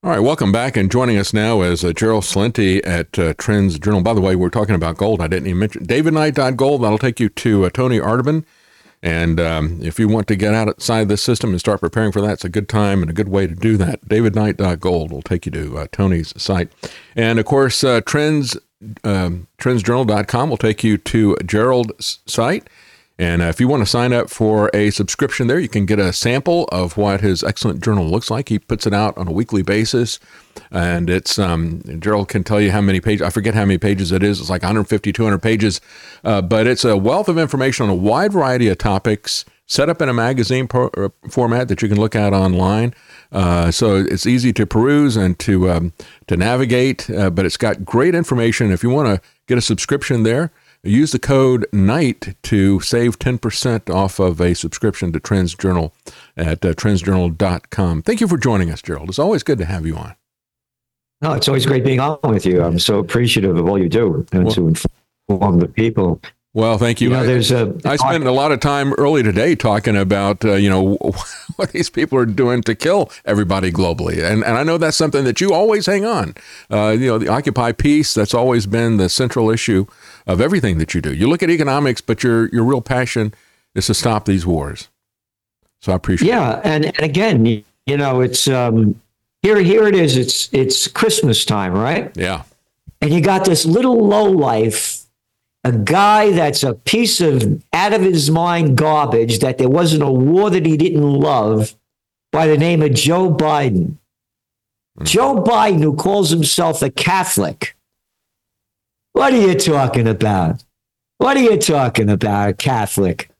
All right, welcome back. And joining us now is Gerald Celente at Trends Journal. By the way, we're talking about gold. I didn't even mention davidknight.gold. That'll take you to Tony Arterburn. And if you want to get outside this system and start preparing for that, it's a good time and a good way to do that. davidknight.gold will take you to Tony's site. And, of course, trendsjournal.com will take you to Gerald's site. And if you want to sign up for a subscription there, you can get a sample of what his excellent journal looks like. He puts it out on a weekly basis. And it's Gerald can tell you how many pages. I forget how many pages it is. It's like 150, 200 pages. But it's a wealth of information on a wide variety of topics set up in a magazine format that you can look at online. So it's easy to peruse and to navigate. But it's got great information. If you want to get a subscription there, use the code NIGHT to save 10% off of a subscription to Trends Journal at trendsjournal.com. Thank you for joining us, Gerald. It's always good to have you on. No, it's always great being on with you. I'm so appreciative of all you do to inform the people. Well, thank you. I spent a lot of time early today talking about, what these people are doing to kill everybody globally. And I know that's something that you always hang on. The Occupy peace, that's always been the central issue of everything that you do. You look at economics, but your real passion is to stop these wars. So I appreciate it. Yeah. And again, it's here it is. It's Christmas time, right? Yeah. And you got this little lowlife, a guy that's a piece of out of his mind garbage that there wasn't a war that he didn't love by the name of Joe Biden. Joe Biden, who calls himself a Catholic. What are you talking about? What are you talking about, Catholic?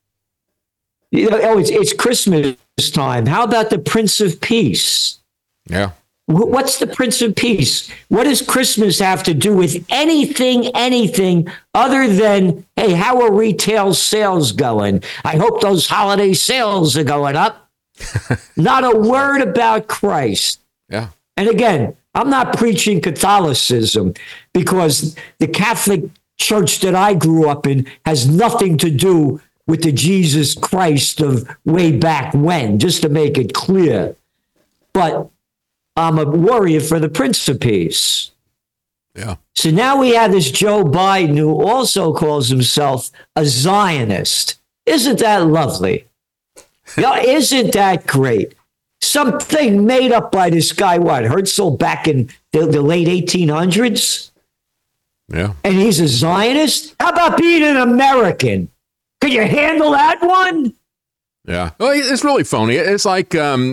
It's Christmas time. How about the Prince of Peace? Yeah. What's the Prince of Peace? What does Christmas have to do with anything other than, hey, how are retail sales going? I hope those holiday sales are going up. Not a word about Christ. Yeah. And again, I'm not preaching Catholicism because the Catholic church that I grew up in has nothing to do with the Jesus Christ of way back when, just to make it clear. But I'm a warrior for the Prince of Peace. Yeah. So now we have this Joe Biden who also calls himself a Zionist. Isn't that lovely? Isn't that great? Something made up by this guy, Herzl back in the late 1800s? Yeah. And he's a Zionist? How about being an American? Could you handle that one? Yeah. Well, it's really phony. It's like,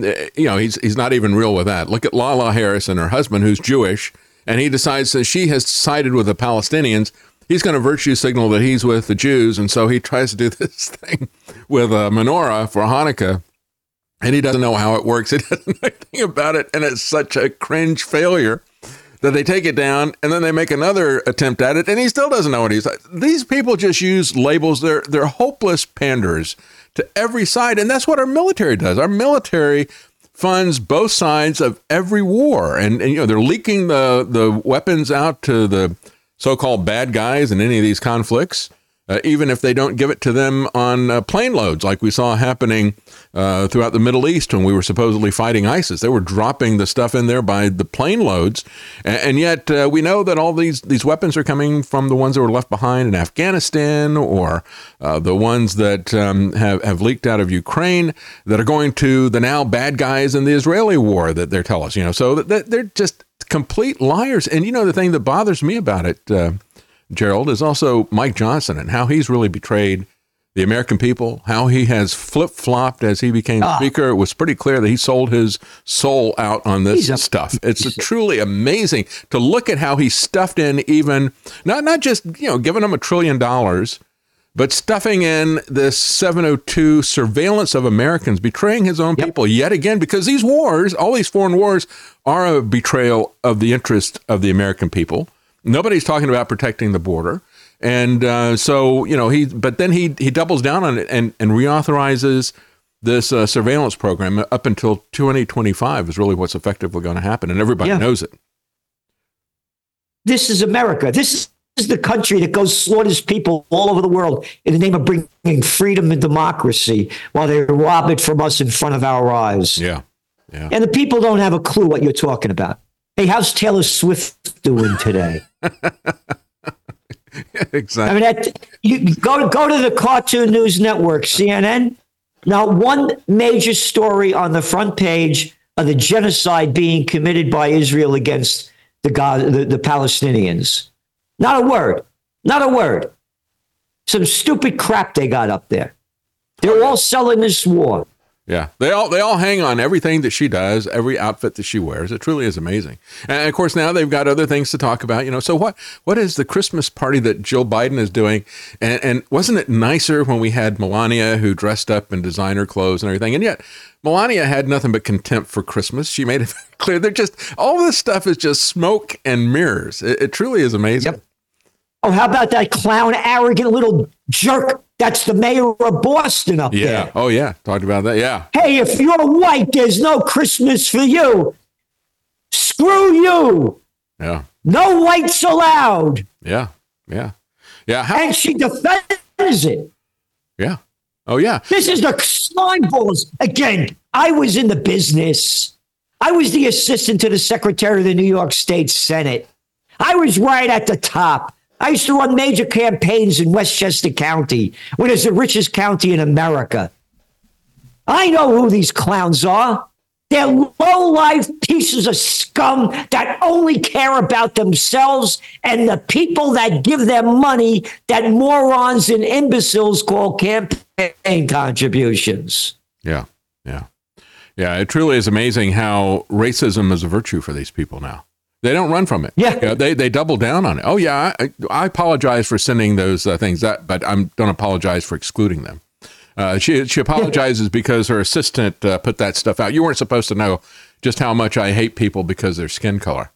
he's not even real with that. Look at Lala Harris and her husband, who's Jewish, and he decides that she has sided with the Palestinians. He's going to virtue signal that he's with the Jews, and so he tries to do this thing with a menorah for Hanukkah, and he doesn't know how it works. He doesn't know anything about it, and it's such a cringe failure that they take it down, and then they make another attempt at it, and he still doesn't know what he's like. These people just use labels. They're hopeless panders to every side, and that's what our military does. Our military funds both sides of every war, and they're leaking the weapons out to the so-called bad guys in any of these conflicts, even if they don't give it to them on plane loads, like we saw happening throughout the Middle East when we were supposedly fighting ISIS. They were dropping the stuff in there by the plane loads, and yet we know that all these weapons are coming from the ones that were left behind in Afghanistan, or the ones that have leaked out of Ukraine that are going to the now bad guys in the Israeli war that they're telling us. So that they're just complete liars. And the thing that bothers me about it, Gerald, is also Mike Johnson and how he's really betrayed the American people, how he has flip-flopped as he became speaker. It was pretty clear that he sold his soul out on this stuff. It's truly amazing to look at how he stuffed in even, not just, giving them $1 trillion, but stuffing in this 702 surveillance of Americans, betraying his own people yet again, because these wars, all these foreign wars, are a betrayal of the interest of the American people. Nobody's talking about protecting the border. And but then he doubles down on it and reauthorizes this surveillance program up until 2025 is really what's effectively going to happen. And everybody knows it. This is America. This is the country that goes slaughters people all over the world in the name of bringing freedom and democracy while they rob it from us in front of our eyes. Yeah. Yeah. And the people don't have a clue what you're talking about. Hey, how's Taylor Swift doing today? Exactly. I mean, you go to the Cartoon News Network, CNN. Not one major story on the front page of the genocide being committed by Israel against the Palestinians. Not a word. Not a word. Some stupid crap they got up there. They're all selling this war. Yeah, they all hang on everything that she does, every outfit that she wears. It truly is amazing. And of course, now they've got other things to talk about. So what is the Christmas party that Joe Biden is doing? And wasn't it nicer when we had Melania, who dressed up in designer clothes and everything? And yet, Melania had nothing but contempt for Christmas. She made it clear. They're just, all this stuff is just smoke and mirrors. It truly is amazing. Yep. Oh, how about that clown, arrogant little jerk? That's the mayor of Boston up there. Oh, yeah. Talked about that. Yeah. Hey, if you're white, there's no Christmas for you. Screw you. Yeah. No whites allowed. Yeah. Yeah. Yeah. And she defends it. Yeah. Oh, yeah. This is the slime balls. Again, I was in the business. I was the assistant to the secretary of the New York State Senate. I was right at the top. I used to run major campaigns in Westchester County, when it's the richest county in America. I know who these clowns are. They're low-life pieces of scum that only care about themselves and the people that give them money that morons and imbeciles call campaign contributions. Yeah. Yeah. Yeah. It truly is amazing how racism is a virtue for these people now. They don't run from it. Yeah. They double down on it. Oh, yeah, I apologize for sending those things, but I don't apologize for excluding them. She apologizes because her assistant put that stuff out. You weren't supposed to know just how much I hate people because of their skin color.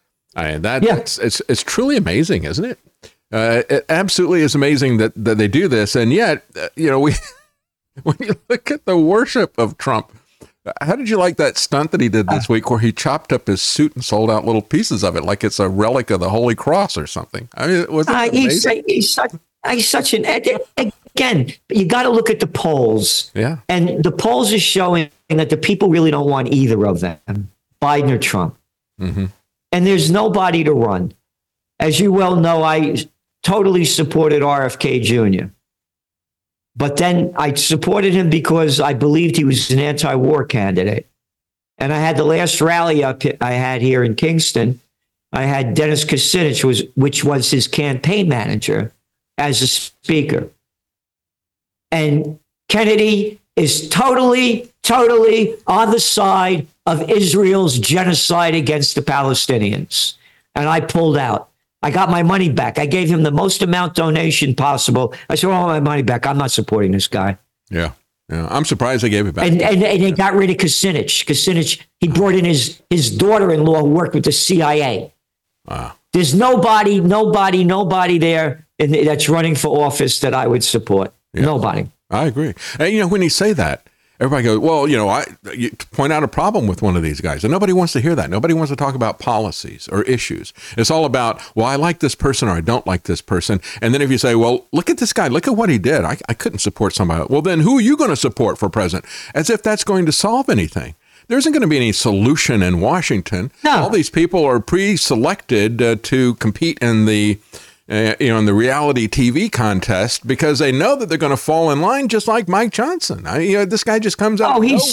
It's truly amazing, isn't it? It absolutely is amazing that they do this. And yet, when you look at the worship of Trump, how did you like that stunt that he did this week where he chopped up his suit and sold out little pieces of it like it's a relic of the Holy Cross or something? I mean, was it amazing? He's such an... Again, you got to look at the polls. Yeah. And the polls are showing that the people really don't want either of them, Biden or Trump. Mm-hmm. And there's nobody to run. As you well know, I totally supported RFK Jr. But then I supported him because I believed he was an anti-war candidate. And I had the last rally I had here in Kingston. I had Dennis Kucinich, which was his campaign manager, as a speaker. And Kennedy is totally on the side of Israel's genocide against the Palestinians. And I pulled out. I got my money back. I gave him the most amount donation possible. I said, I want my money back. I'm not supporting this guy. Yeah. I'm surprised they gave it back. And they got rid of Kucinich. Kucinich, he brought in his daughter-in-law who worked with the CIA. Wow. There's nobody there that's running for office that I would support. Yeah. Nobody. I agree. And, when you say that, everybody goes, well, you point out a problem with one of these guys. And nobody wants to hear that. Nobody wants to talk about policies or issues. It's all about, well, I like this person or I don't like this person. And then if you say, well, look at this guy, look at what he did. I couldn't support somebody. Well, then who are you going to support for president? As if that's going to solve anything. There isn't going to be any solution in Washington. No. All these people are pre-selected to compete in the in the reality TV contest because they know that they're going to fall in line just like Mike Johnson. This guy just comes out. Oh, he's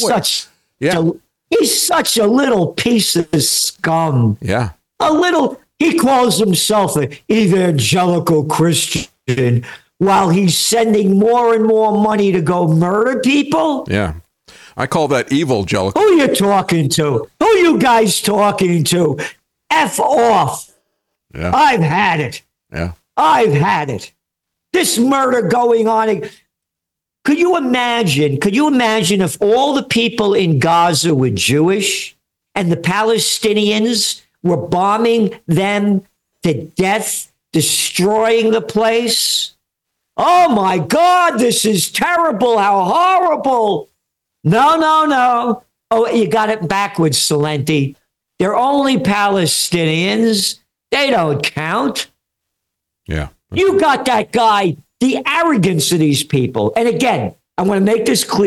such a little piece of scum. Yeah. He calls himself an evangelical Christian while he's sending more and more money to go murder people. Yeah. I call that evil jellicle. Who you talking to? Who you guys talking to? F off. Yeah. I've had it. Yeah. I've had it. This murder going on. Could you imagine if all the people in Gaza were Jewish and the Palestinians were bombing them to death, destroying the place? Oh my God, this is terrible. How horrible. No. Oh, you got it backwards, Celente. They're only Palestinians. They don't count. Yeah. You got that guy, the arrogance of these people. And again, I want to make this clear.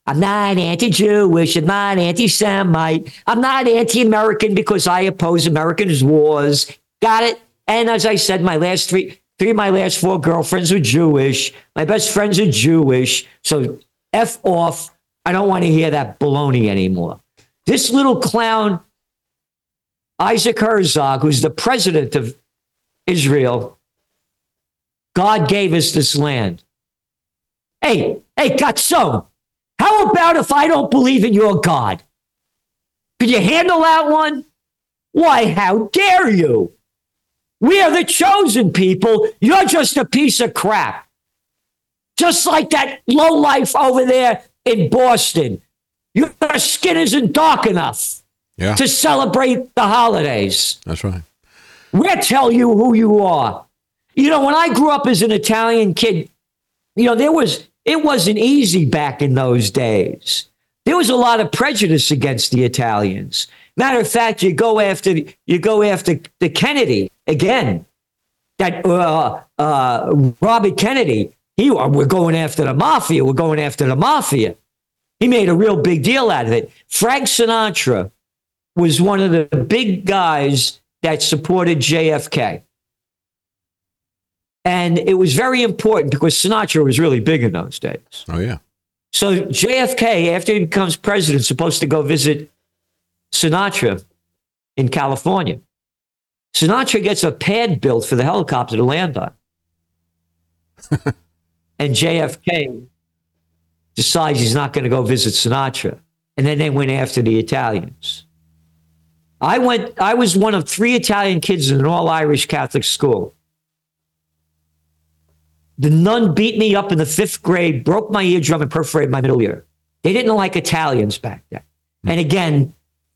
I'm not anti-Jewish. I'm not anti-Semite. I'm not anti-American because I oppose Americans' wars. Got it? And as I said, my last three of my last four girlfriends were Jewish. My best friends are Jewish. So F off. I don't want to hear that baloney anymore. This little clown, Isaac Herzog, who's the president of Israel, God gave us this land. Hey, Gatson, how about if I don't believe in your God? Could you handle that one? Why, how dare you? We are the chosen people. You're just a piece of crap. Just like that lowlife over there in Boston. Your skin isn't dark enough to celebrate the holidays. That's right. We'll tell you who you are. You know, when I grew up as an Italian kid, you know, it wasn't easy back in those days. There was a lot of prejudice against the Italians. Matter of fact, you go after the Kennedy again. That Robert Kennedy, we're going after the mafia. We're going after the mafia. He made a real big deal out of it. Frank Sinatra was one of the big guys that supported JFK. And it was very important because Sinatra was really big in those days. Oh, yeah. So JFK, after he becomes president, is supposed to go visit Sinatra in California. Sinatra gets a pad built for the helicopter to land on. And JFK decides he's not going to go visit Sinatra. And then they went after the Italians. I was one of 3 Italian kids in an all-Irish Catholic school. The nun beat me up in the 5th grade, broke my eardrum, and perforated my middle ear. They didn't like Italians back then. And again,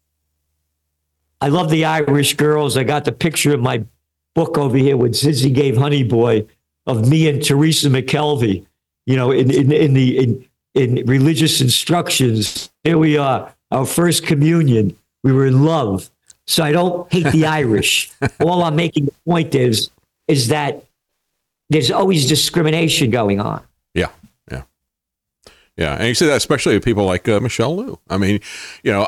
I love the Irish girls. I got the picture of my book over here with Zizzy gave Honey Boy of me and Teresa McKelvey, you know, in religious instructions. Here we are, our first communion. We were in love. So I don't hate the Irish. All I'm making the point is that there's always discrimination going on. Yeah, and you see that especially with people like Michelle Liu. I mean, you know,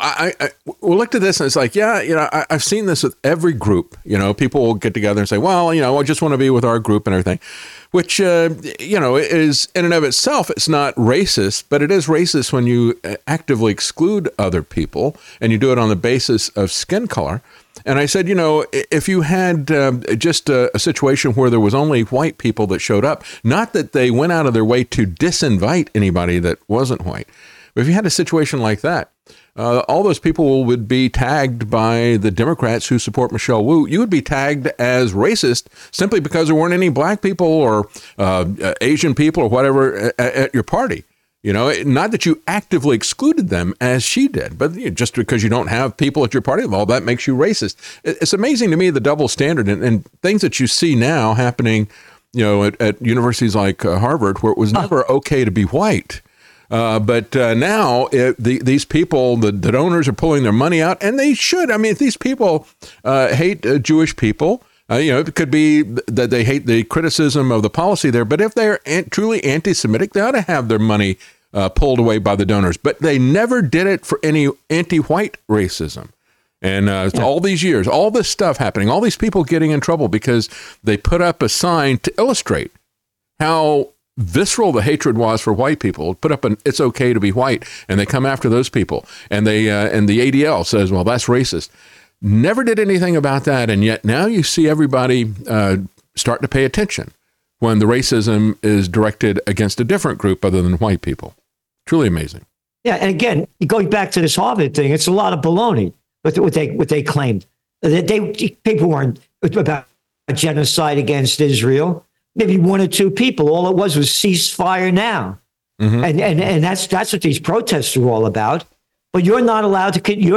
we looked at this and it's like, yeah, you know, I've seen this with every group. You know, people will get together and say, well, you know, I just want to be with our group and everything, which, you know, is in and of itself, it's not racist, but it is racist when you actively exclude other people and you do it on the basis of skin color. And I said, you know, if you had just a situation where there was only white people that showed up, not that they went out of their way to disinvite anybody that wasn't white, but if you had a situation like that, all those people would be tagged by the Democrats who support Michelle Wu. You would be tagged as racist simply because there weren't any black people or Asian people or whatever at your party. You know, not that you actively excluded them as she did, but just because you don't have people at your party, well, that makes you racist. It's amazing to me, the double standard and things that you see now happening, you know, at universities like Harvard, where it was never okay to be white. But now these people, the donors are pulling their money out, and they should. I mean, if these people hate Jewish people, you know, it could be that they hate the criticism of the policy there, but if they're truly anti-Semitic, they ought to have their money pulled away by the donors. But they never did it for any anti-white racism. And all these years, all this stuff happening, all these people getting in trouble because they put up a sign to illustrate how visceral the hatred was for white people. Put up an "it's okay to be white," and they come after those people. And they and the ADL says, well, that's racist. Never did anything about that, and yet now you see everybody start to pay attention when the racism is directed against a different group other than white people. Truly amazing. Yeah, and again, going back to this Harvard thing, it's a lot of baloney. What they claimed, people weren't about a genocide against Israel. Maybe 1 or 2 people. All it was ceasefire now, and that's what these protests are all about. But you're not allowed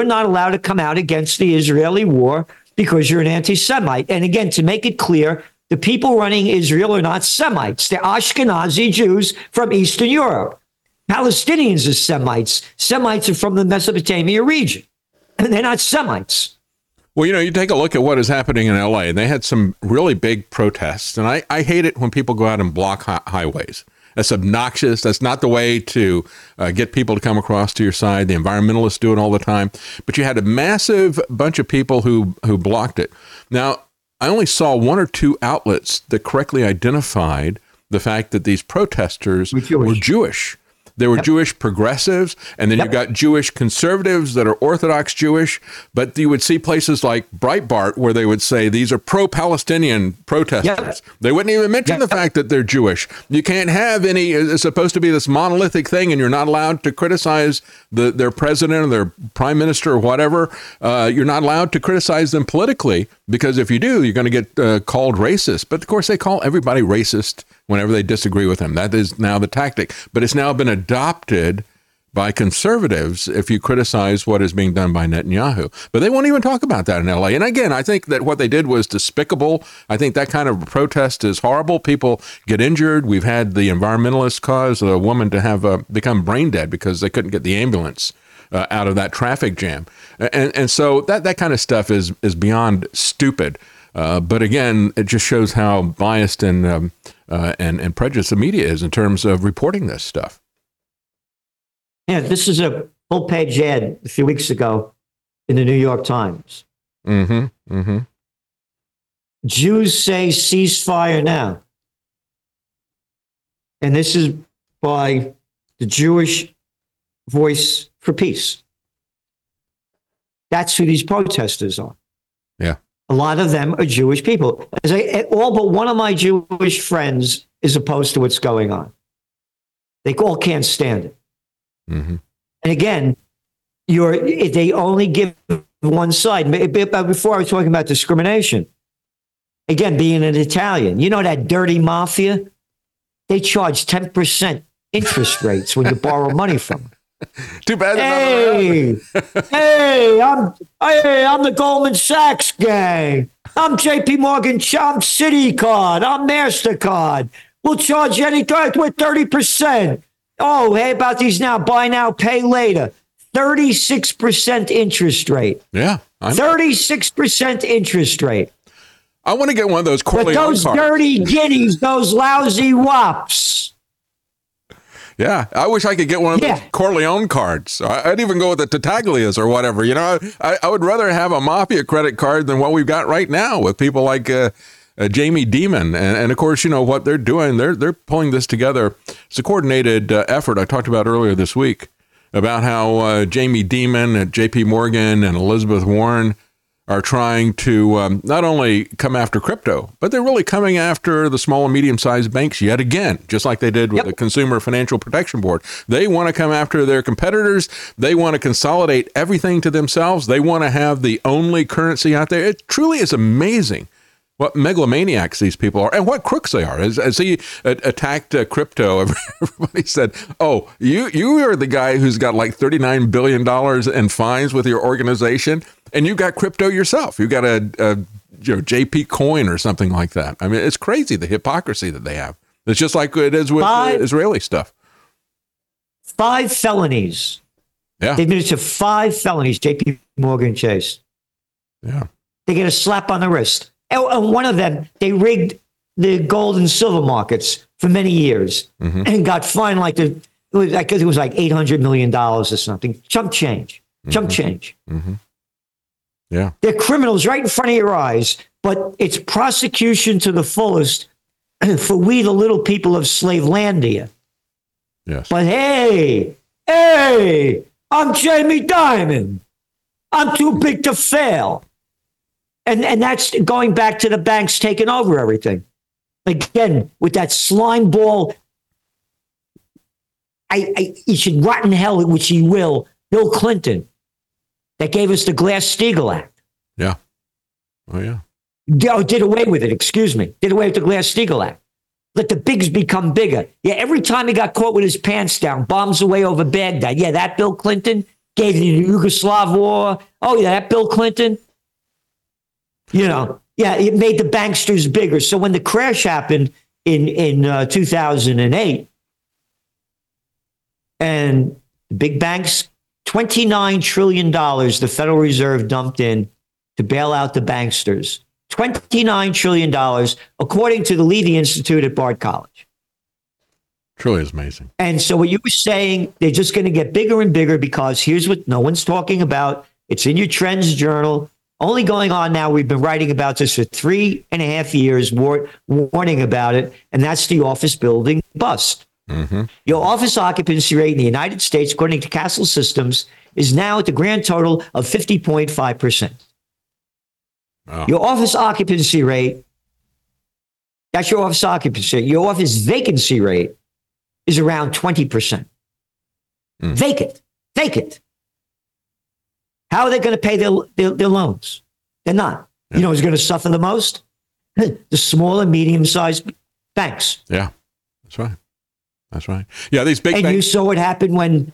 to come out against the Israeli war because you're an anti-Semite. And again, to make it clear, the people running Israel are not Semites. They're Ashkenazi Jews from Eastern Europe. Palestinians are Semites. Semites are from the Mesopotamia region. And they're not Semites. Well, you know, you take a look at what is happening in LA. They had some really big protests. And I hate it when people go out and block highways. That's obnoxious. That's not the way to get people to come across to your side. The environmentalists do it all the time. But you had a massive bunch of people who blocked it. Now, I only saw one or two outlets that correctly identified the fact that these protesters were Jewish. There were Jewish progressives, and then you've got Jewish conservatives that are Orthodox Jewish. But you would see places like Breitbart where they would say these are pro-Palestinian protesters. They wouldn't even mention the fact that they're Jewish. You can't have any, it's supposed to be this monolithic thing, and you're not allowed to criticize their president or their prime minister or whatever. You're not allowed to criticize them politically, because if you do, you're going to get called racist. But of course, they call everybody racist whenever they disagree with him. That is now the tactic. But it's now been adopted by conservatives if you criticize what is being done by Netanyahu. But they won't even talk about that in LA. And again, I think that what they did was despicable. I think that kind of protest is horrible. People get injured. We've had the environmentalists cause a woman to have become brain dead because they couldn't get the ambulance out of that traffic jam. And so that kind of stuff is beyond stupid. But again, it just shows how biased and prejudiced the media is in terms of reporting this stuff. Yeah, this is a full-page ad a few weeks ago in the New York Times. Jews say ceasefire now. And this is by the Jewish Voice for Peace. That's who these protesters are. Yeah. A lot of them are Jewish people. All but one of my Jewish friends is opposed to what's going on. They all can't stand it. And again, they only give one side. Before I was talking about discrimination, again, being an Italian, you know that dirty mafia? They charge 10% interest rates when you borrow money from them. Too bad. I'm the Goldman Sachs gang. I'm JP Morgan. I'm Citicard. I'm MasterCard. We'll charge any with 30%. Oh, hey, about these now, buy now, pay later. 36% interest rate. Yeah. 36% interest rate. I want to get one of those Corleone cards. But those dirty guineas, those lousy wops. Yeah, I wish I could get one of those Corleone cards. I'd even go with the Tattaglias or whatever. You know, I would rather have a mafia credit card than what we've got right now with people like Jamie Dimon. And of course, you know what they're doing. They're pulling this together. It's a coordinated effort I talked about earlier this week about how Jamie Dimon at JP Morgan and Elizabeth Warren are trying to not only come after crypto, but they're really coming after the small and medium-sized banks yet again, just like they did with the Consumer Financial Protection Board. They want to come after their competitors. They want to consolidate everything to themselves. They want to have the only currency out there. It truly is amazing what megalomaniacs these people are and what crooks they are. As he attacked crypto, everybody said, oh, you are the guy who's got like $39 billion in fines with your organization, and you got crypto yourself. You got a JP coin or something like that. I mean, it's crazy, the hypocrisy that they have. It's just like it is with Israeli stuff. 5 felonies. Yeah. They admitted to 5 felonies, JP Morgan Chase. Yeah. They get a slap on the wrist. And one of them, they rigged the gold and silver markets for many years and got fined it was like $800 million or something. Chump change. Yeah. They're criminals right in front of your eyes, but it's prosecution to the fullest for we, the little people of Slavelandia. Yes. But hey, I'm Jamie Dimon. I'm too big to fail. And that's going back to the banks taking over everything. Again, with that slime ball, he should rot in hell, which he will, Bill Clinton, that gave us the Glass-Steagall Act. Yeah. Oh, yeah. Did away with it, excuse me. Did away with the Glass-Steagall Act. Let the bigs become bigger. Yeah, every time he got caught with his pants down, bombs away over Baghdad. Yeah, that Bill Clinton gave the Yugoslav war. Oh, yeah, that Bill Clinton. You know, yeah, it made the banksters bigger. So when the crash happened in 2008, and the big banks, $29 trillion the Federal Reserve dumped in to bail out the banksters. $29 trillion, according to the Levy Institute at Bard College. Truly is amazing. And so what you were saying, they're just going to get bigger and bigger because here's what no one's talking about. It's in your Trends Journal. Only going on now. We've been writing about this for 3.5 years, warning about it. And that's the office building bust. Mm-hmm. Your office occupancy rate in the United States, according to Castle Systems, is now at the grand total of 50.5%. Oh. Your office occupancy rate, that's your office occupancy. Your office vacancy rate is around 20%. Vacant. How are they going to pay their loans? They're not. Yeah. You know who's going to suffer the most? The small and medium-sized banks. Yeah, that's right. Yeah, these big banks. And you saw what happened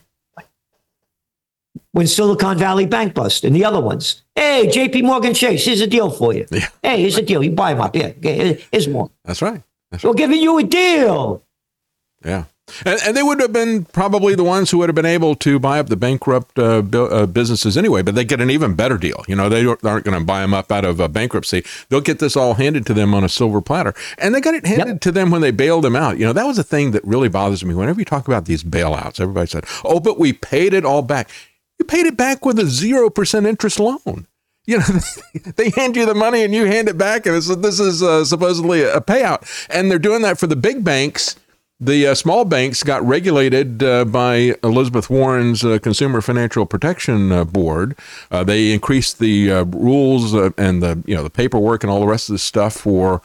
when Silicon Valley Bank bust and the other ones. Hey, JP Morgan Chase, here's a deal for you. Yeah. Hey, here's a deal. You buy them up. Yeah, here's more. That's right. We're giving you a deal. Yeah. And they would have been probably the ones who would have been able to buy up the bankrupt businesses anyway, but they get an even better deal. You know, they aren't going to buy them up out of bankruptcy. They'll get this all handed to them on a silver platter. And they got it handed to them when they bailed them out. You know, that was the thing that really bothers me. Whenever you talk about these bailouts, everybody said, oh, but we paid it all back. You paid it back with a 0% interest loan. You know, they hand you the money and you hand it back, and this is supposedly a payout. And they're doing that for the big banks. The small banks got regulated by Elizabeth Warren's Consumer Financial Protection Board. They increased the rules and the paperwork and all the rest of the stuff for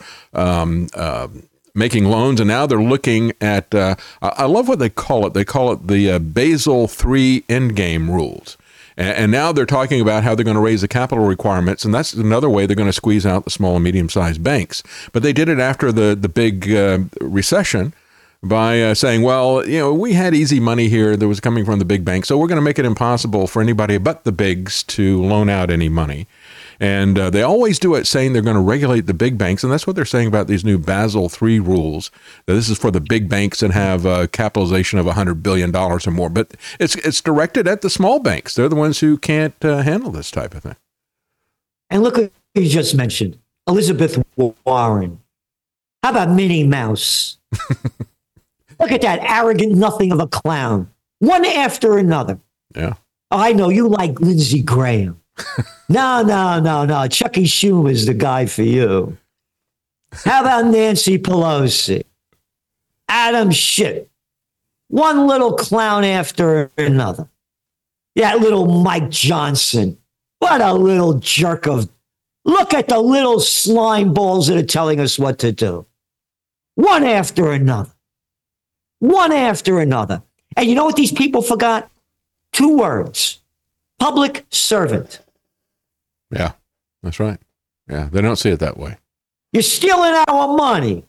making loans, and now they're looking at. I love what they call it. They call it the Basel III Endgame rules. And now they're talking about how they're going to raise the capital requirements, and that's another way they're going to squeeze out the small and medium-sized banks. But they did it after the big recession by saying, well, you know, we had easy money here that was coming from the big banks, so we're going to make it impossible for anybody but the bigs to loan out any money. And they always do it saying they're going to regulate the big banks, and that's what they're saying about these new Basel III rules. That this is for the big banks that have a capitalization of $100 billion or more. But it's directed at the small banks. They're the ones who can't handle this type of thing. And look what you just mentioned, Elizabeth Warren. How about Minnie Mouse? Look at that arrogant nothing of a clown. One after another. Yeah. Oh, I know you like Lindsey Graham. No. Chucky Schumer's the guy for you. How about Nancy Pelosi? Adam Schiff. One little clown after another. That little Mike Johnson. What a little jerk of. Look at the little slime balls that are telling us what to do. One after another. And you know what these people forgot? 2 words. Public servant. Yeah, that's right. Yeah, they don't see it that way. You're stealing our money.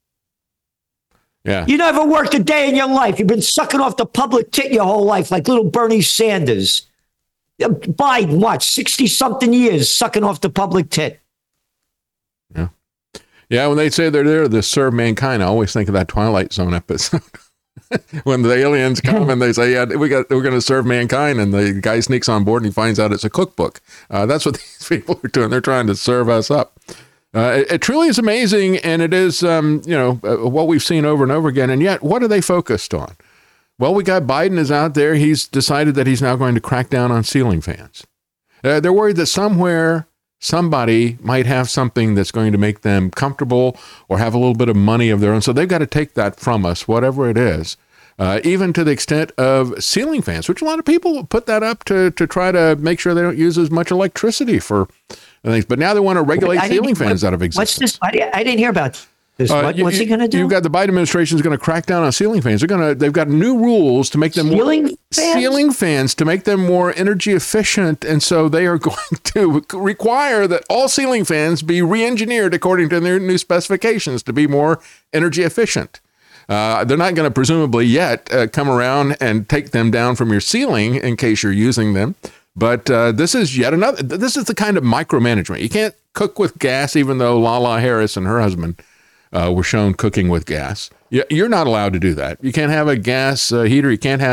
Yeah. You never worked a day in your life. You've been sucking off the public tit your whole life like little Bernie Sanders. Biden, 60-something years sucking off the public tit. Yeah. Yeah, when they say they're there to serve mankind, I always think of that Twilight Zone episode. When the aliens come and they say, yeah, we're going to serve mankind, and the guy sneaks on board and he finds out it's a cookbook. That's what these people are doing. They're trying to serve us up. It truly is amazing, and it is, what we've seen over and over again. And yet, what are they focused on? Well, we got Biden is out there. He's decided that he's now going to crack down on ceiling fans. They're worried that somewhere somebody might have something that's going to make them comfortable or have a little bit of money of their own. So they've got to take that from us, whatever it is, even to the extent of ceiling fans, which a lot of people put that up to try to make sure they don't use as much electricity for things. But now they want to regulate ceiling fans out of existence. What's this? I didn't hear about this. What's he going to do? You've got the Biden administration is going to crack down on ceiling fans. They've got new rules to make them ceiling fans to make them more energy efficient, and so they are going to require that all ceiling fans be re-engineered according to their new specifications to be more energy efficient. They're not going to presumably yet come around and take them down from your ceiling in case you're using them. But this is yet another. This is the kind of micromanagement. You can't cook with gas, even though Lala Harris and her husband were shown cooking with gas. You're not allowed to do that. You can't have a gas heater. You can't have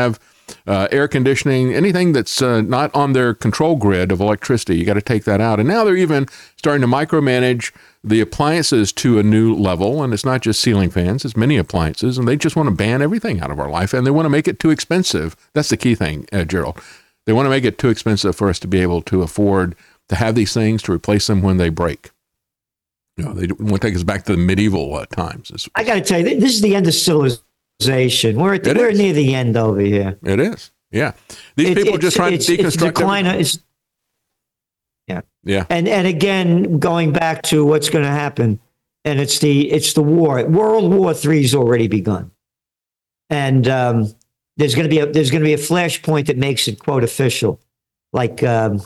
air conditioning, anything that's not on their control grid of electricity. You got to take that out. And now they're even starting to micromanage the appliances to a new level. And it's not just ceiling fans, it's many appliances. And they just want to ban everything out of our life. And they want to make it too expensive. That's the key thing, Gerald. They want to make it too expensive for us to be able to afford to have these things, to replace them when they break. You know, they want to take us back to the medieval times. I got to tell you, this is the end of civilization. We're near the end over here. It is. Yeah. These people just trying to deconstruct everything. Yeah. And again, going back to what's going to happen, and it's the war. World War III has already begun. And there's going to be a flashpoint that makes it, quote, official, like Pearl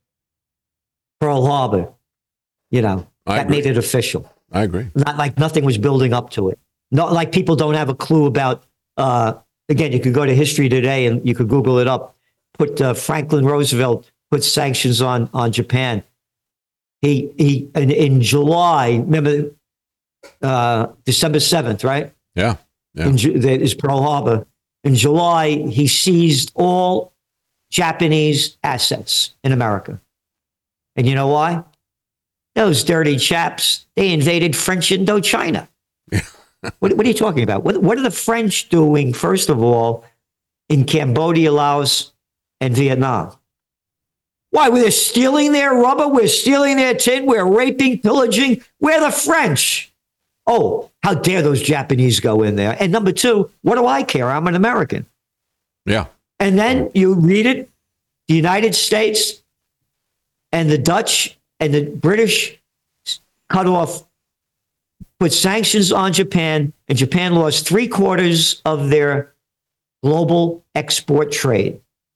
Harbor, made it official. I agree. Not like nothing was building up to it. Not like people don't have a clue about, again, you could go to History Today and you could Google it up. Put Franklin Roosevelt put sanctions on Japan. He in July, remember December 7th, right? Yeah. That is Pearl Harbor. In July, he seized all Japanese assets in America. And you know why? Those dirty chaps, they invaded French Indochina. What are you talking about? What are the French doing, first of all, in Cambodia, Laos, and Vietnam? Why? We're stealing their rubber. We're stealing their tin. We're raping, pillaging. We're the French. Oh, how dare those Japanese go in there? And number two, what do I care? I'm an American. Yeah. And then you read it, the United States and the Dutch and the British put sanctions on Japan, and Japan lost 3/4 of their global export trade.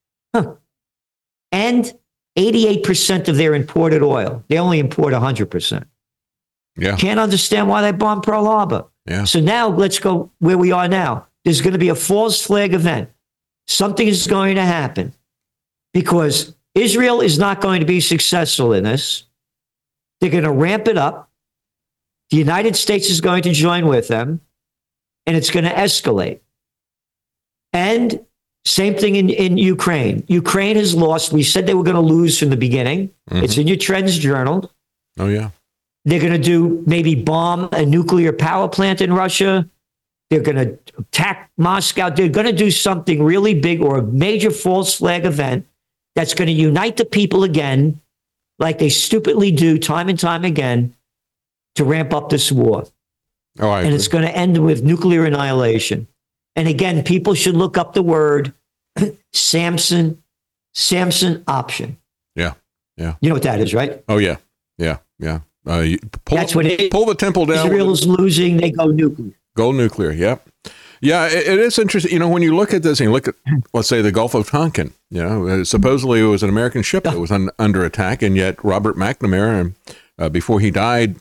And 88% of their imported oil. They only import 100%. Yeah. Can't understand why they bombed Pearl Harbor. Yeah. So now let's go where we are now. There's going to be a false flag event. Something is going to happen because Israel is not going to be successful in this. They're going to ramp it up. The United States is going to join with them, and it's going to escalate. And same thing in Ukraine. Ukraine has lost. We said they were going to lose from the beginning. Mm-hmm. It's in your Trends Journal. Oh, yeah. They're going to maybe bomb a nuclear power plant in Russia. They're going to attack Moscow. They're going to do something really big or a major false flag event that's going to unite the people again, like they stupidly do time and time again, to ramp up this war. Oh, I agree. And it's going to end with nuclear annihilation. And again, people should look up the word Samson option. Yeah. Yeah. You know what that is, right? Oh, yeah. Yeah. Yeah. That's what it is. Pull the temple down. Israel's losing. They go nuclear. Go nuclear. Yep. Yeah. It is interesting. When you look at this and you look at, let's say, the Gulf of Tonkin, supposedly it was an American ship that was under attack. And yet Robert McNamara, just before he died,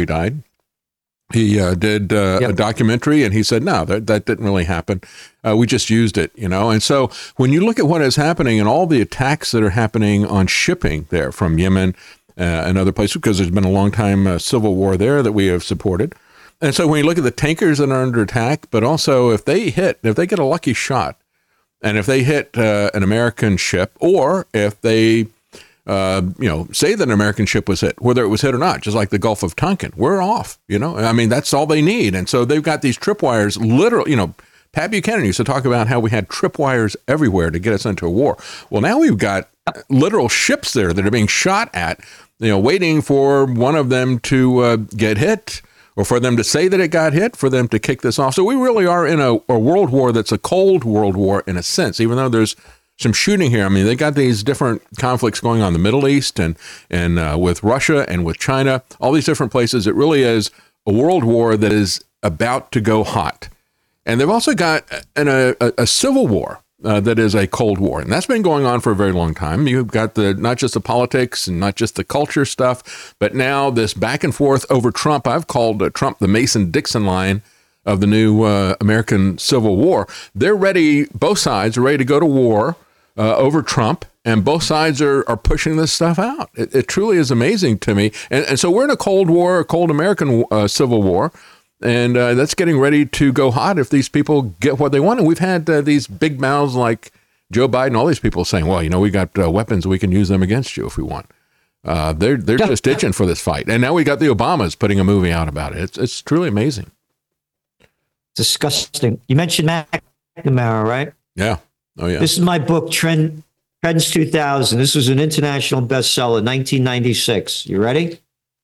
he did a documentary, and he said, no, that didn't really happen. We just used it, And so when you look at what is happening and all the attacks that are happening on shipping there from Yemen and other places, because there's been a long time civil war there that we have supported. And so when you look at the tankers that are under attack, but also if they get a lucky shot, and if they hit an American ship, or if they say that an American ship was hit, whether it was hit or not, just like the Gulf of Tonkin, we're off, that's all they need. And so they've got these tripwires, literally, Pat Buchanan used to talk about how we had tripwires everywhere to get us into a war. Well, now we've got literal ships there that are being shot at, waiting for one of them to get hit, or for them to say that it got hit, for them to kick this off. So we really are in a world war that's a cold world war in a sense, even though there's some shooting here. They got these different conflicts going on in the Middle East and with Russia and with China, all these different places. It really is a world war that is about to go hot. And they've also got a civil war that is a Cold War. And that's been going on for a very long time. You've got not just the politics and not just the culture stuff, but now this back and forth over Trump. I've called Trump the Mason-Dixon line of the new American Civil War. They're ready, both sides are ready to go to war over Trump, and both sides are pushing this stuff out. It truly is amazing to me. And so we're in a Cold War, a cold American Civil War, and that's getting ready to go hot if these people get what they want. And we've had these big mouths like Joe Biden, all these people saying, well, we got weapons, we can use them against you if we want. They're just itching for this fight. And now we got the Obamas putting a movie out about it. It's truly amazing. Disgusting. You mentioned McNamara, right? Yeah. Oh, yeah. This is my book, Trends 2000. This was an international bestseller, 1996. You ready?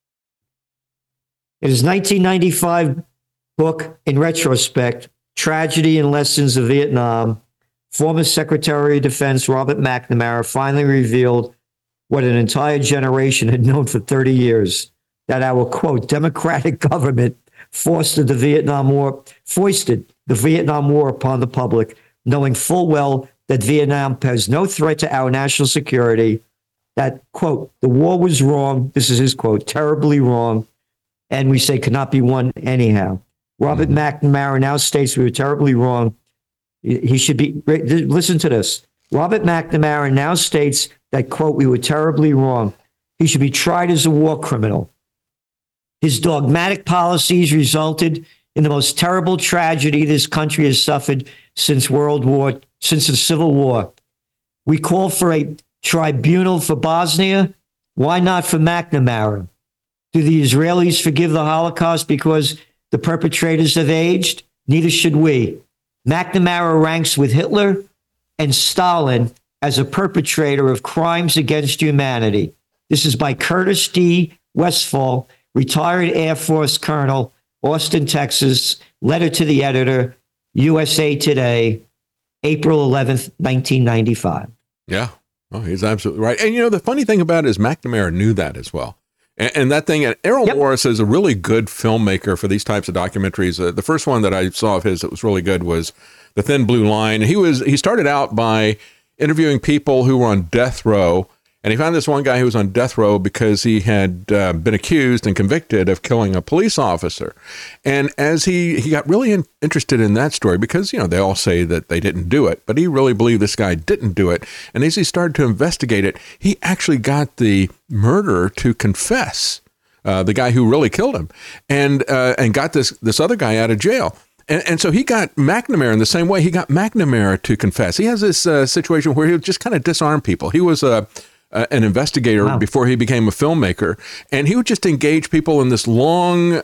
It is 1995 book in retrospect, Tragedy and Lessons of Vietnam. Former Secretary of Defense Robert McNamara finally revealed what an entire generation had known for 30 years, that our, quote, democratic government foisted the Vietnam War upon the public, knowing full well that Vietnam posed no threat to our national security, that, quote, the war was wrong. This is his quote, terribly wrong. And we say cannot be won anyhow. Robert McNamara now states we were terribly wrong. He should be, listen to this. Robert McNamara now states that, quote, we were terribly wrong. He should be tried as a war criminal. His dogmatic policies resulted in the most terrible tragedy this country has suffered since the Civil War. We call for a tribunal for Bosnia. Why not for McNamara? Do the Israelis forgive the Holocaust because the perpetrators have aged? Neither should we. McNamara ranks with Hitler and Stalin as a perpetrator of crimes against humanity. This is by Curtis D. Westphal, retired Air Force Colonel, Austin, Texas. Letter to the editor, USA Today, April 11th, 1995. Yeah. Oh, he's absolutely right. And, the funny thing about it is McNamara knew that as well. And that thing, Errol Morris is a really good filmmaker for these types of documentaries. The first one that I saw of his that was really good was The Thin Blue Line. He started out by interviewing people who were on death row, and he found this one guy who was on death row because he had been accused and convicted of killing a police officer. And as he got really interested in that story, because, they all say that they didn't do it, but he really believed this guy didn't do it. And as he started to investigate it, he actually got the murderer to confess, the guy who really killed him, and got this other guy out of jail. And so he got McNamara in the same way. He got McNamara to confess. He has this situation where he would just kind of disarm people. He was an investigator before he became a filmmaker, and he would just engage people in this long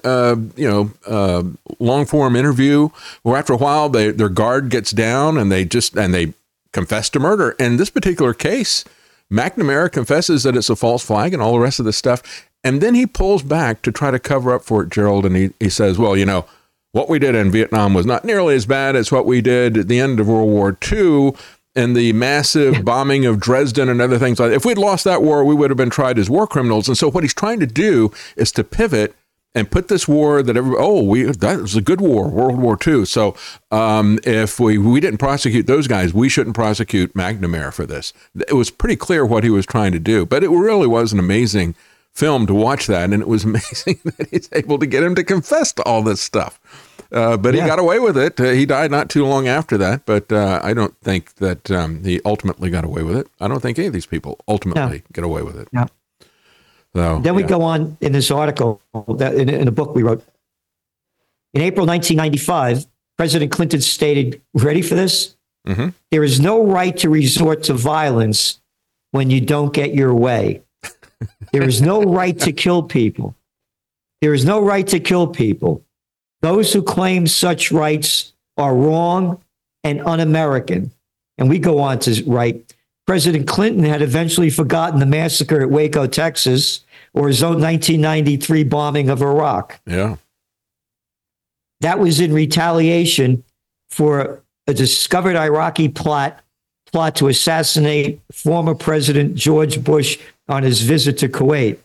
form interview where after a while their guard gets down and they confess to murder. In this particular case, McNamara confesses that it's a false flag and all the rest of this stuff, and then he pulls back to try to cover up for it, Gerald, and he says, well, what we did in Vietnam was not nearly as bad as what we did at the end of World War II and the massive bombing of Dresden and other things like that. If we'd lost that war, we would have been tried as war criminals. And so what he's trying to do is to pivot and put this war that that was a good war, World War II. So if we didn't prosecute those guys, we shouldn't prosecute McNamara for this. It was pretty clear what he was trying to do, but it really was an amazing film to watch that. And it was amazing that he's able to get him to confess to all this stuff. But he got away with it. He died not too long after that, but I don't think that he ultimately got away with it. I don't think any of these people ultimately get away with it. No. So, then we go on in this article, that in a book we wrote. In April 1995, President Clinton stated, ready for this? Mm-hmm. There is no right to resort to violence when you don't get your way. There is no right to kill people. There is no right to kill people. Those who claim such rights are wrong and un-American. And we go on to write, President Clinton had eventually forgotten the massacre at Waco, Texas, or his own 1993 bombing of Iraq. Yeah. That was in retaliation for a discovered Iraqi plot to assassinate former President George Bush on his visit to Kuwait.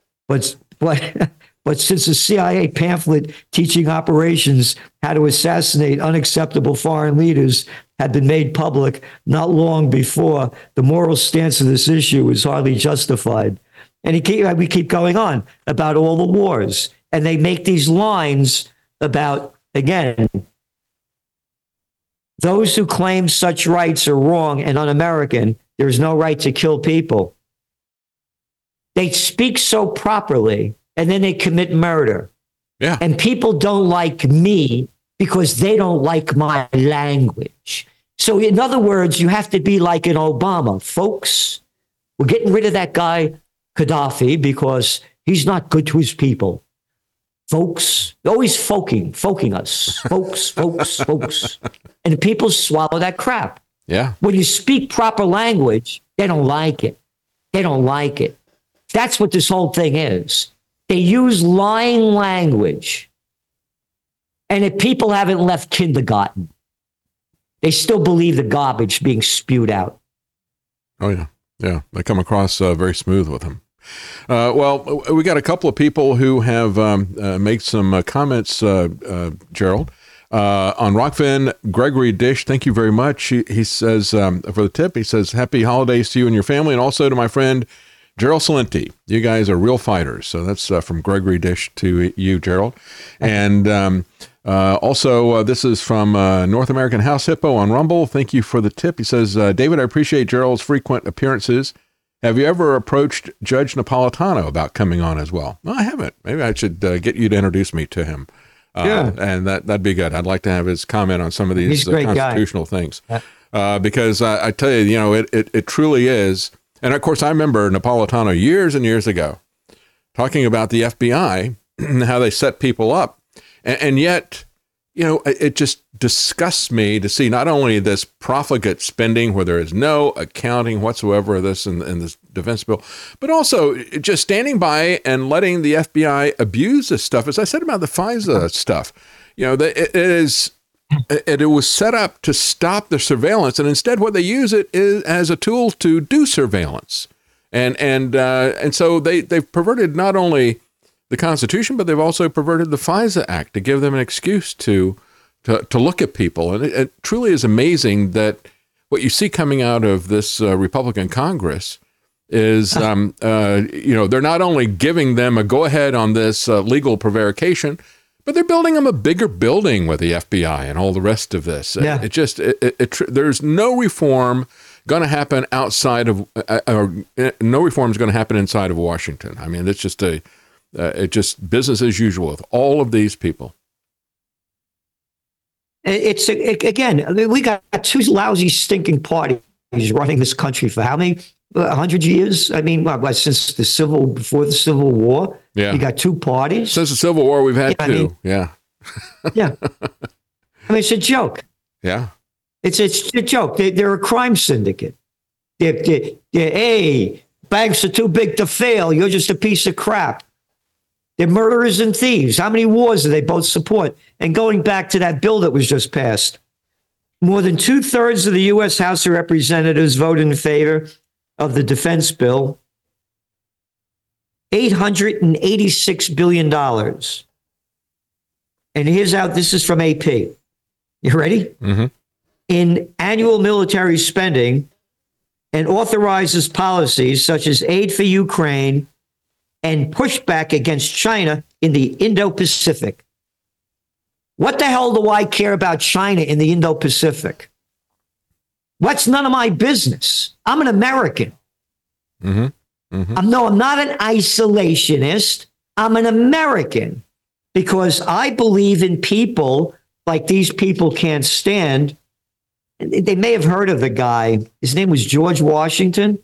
But since the CIA pamphlet teaching operations how to assassinate unacceptable foreign leaders had been made public not long before, the moral stance of this issue is hardly justified. And we keep going on about all the wars. And they make these lines about, again, those who claim such rights are wrong and un-American. There's no right to kill people. They speak so properly, and then they commit murder. Yeah. And people don't like me because they don't like my language. So in other words, you have to be like an Obama. Folks, we're getting rid of that guy, Gaddafi, because he's not good to his people. Folks, always folking us. Folks. And the people swallow that crap. Yeah. When you speak proper language, they don't like it. They don't like it. That's what this whole thing is. They use lying language. And if people haven't left kindergarten, they still believe the garbage being spewed out. Oh, yeah. Yeah. They come across very smooth with him. Well, we got a couple of people who have made some comments, Gerald. On Rockfin, Gregory Dish, thank you very much. He says, for the tip, he says, happy holidays to you and your family, and also to my friend, Gerald Salenti. You guys are real fighters. So that's from Gregory Dish to you, Gerald. And also, this is from North American House Hippo on Rumble. Thank you for the tip. He says, David, I appreciate Gerald's frequent appearances. Have you ever approached Judge Napolitano about coming on as well? No, I haven't. Maybe I should get you to introduce me to him. Yeah. And that'd be good. I'd like to have his comment on some of these constitutional things. Because I tell you, you know, it truly is. And of course, I remember Napolitano years and years ago talking about the FBI and how they set people up. And yet, you know, it just disgusts me to see not only this profligate spending where there is no accounting whatsoever of this in this defense bill, but also just standing by and letting the FBI abuse this stuff. As I said about the FISA stuff, you know, it was set up to stop the surveillance, and instead what they use it is as a tool to do surveillance. And so they've perverted not only the Constitution, but they've also perverted the FISA Act to give them an excuse to look at people. And it truly is amazing that what you see coming out of this Republican Congress is, you know, they're not only giving them a go-ahead on this legal prevarication, but they're building them a bigger building with the FBI and all the rest of this. Yeah. There's no reform going to happen outside of, no reform is going to happen inside of Washington. I mean, it's just it's just business as usual with all of these people. Again, we got two lousy, stinking parties running this country for how many 100 years? I mean, since before the Civil War, you got two parties. Since the Civil War, we've had two. Yeah. Yeah. I mean, it's a joke. Yeah. It's a joke. They're a crime syndicate. Hey, banks are too big to fail. You're just a piece of crap. They're murderers and thieves. How many wars do they both support? And going back to that bill that was just passed, more than 2/3 of the U.S. House of Representatives voted in favor of the defense bill, $886 billion. And here's how, this is from AP. You ready? Mm-hmm. In annual military spending, and authorizes policies such as aid for Ukraine and pushback against China in the Indo-Pacific. What the hell do I care about China in the Indo-Pacific? What's none of my business? I'm an American. Mm-hmm. Mm-hmm. I'm not an isolationist. I'm an American because I believe in people like these people can't stand. They may have heard of the guy. His name was George Washington.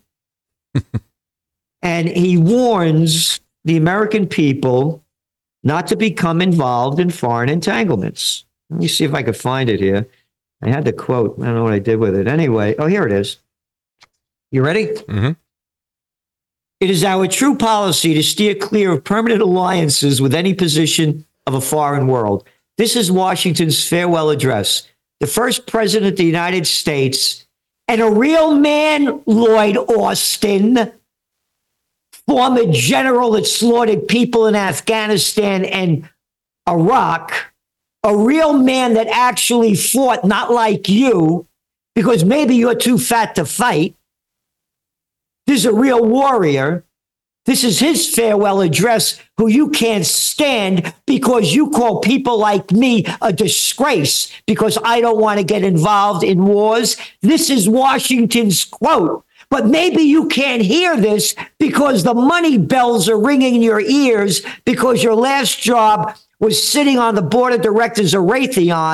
And he warns the American people not to become involved in foreign entanglements. Let me see if I could find it here. I had the quote. I don't know what I did with it. Anyway, here it is. You ready? Mm-hmm. It is our true policy to steer clear of permanent alliances with any position of a foreign world. This is Washington's farewell address. The first president of the United States, and a real man, Lloyd Austin, former general that slaughtered people in Afghanistan and Iraq, a real man that actually fought, not like you, because maybe you're too fat to fight. This is a real warrior. This is his farewell address, who you can't stand because you call people like me a disgrace because I don't want to get involved in wars. This is Washington's quote. But maybe you can't hear this because the money bells are ringing in your ears because your last job was sitting on the board of directors of Raytheon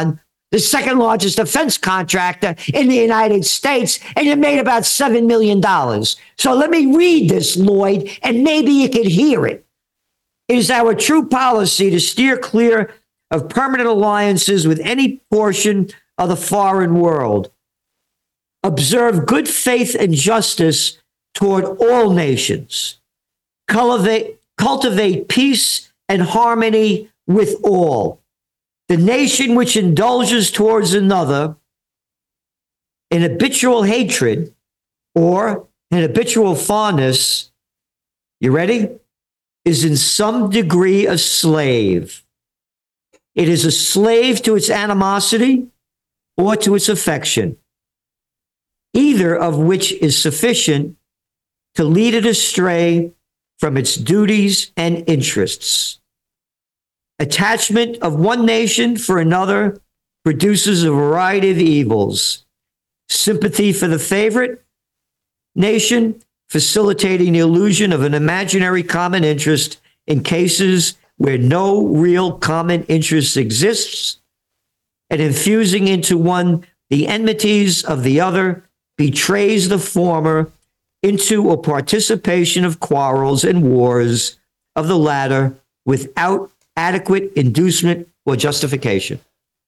the second largest defense contractor in the United States, and you made about $7 million. So let me read this, Lloyd, and maybe you can hear it. It is our true policy to steer clear of permanent alliances with any portion of the foreign world. Observe good faith and justice toward all nations. Cultivate peace and harmony with all. The nation which indulges towards another in habitual hatred or in habitual fondness, you ready? Is in some degree a slave. It is a slave to its animosity or to its affection, either of which is sufficient to lead it astray from its duties and interests. Attachment of one nation for another produces a variety of evils. Sympathy for the favorite nation, facilitating the illusion of an imaginary common interest in cases where no real common interest exists, and infusing into one the enmities of the other, betrays the former into a participation of quarrels and wars of the latter without adequate inducement or justification.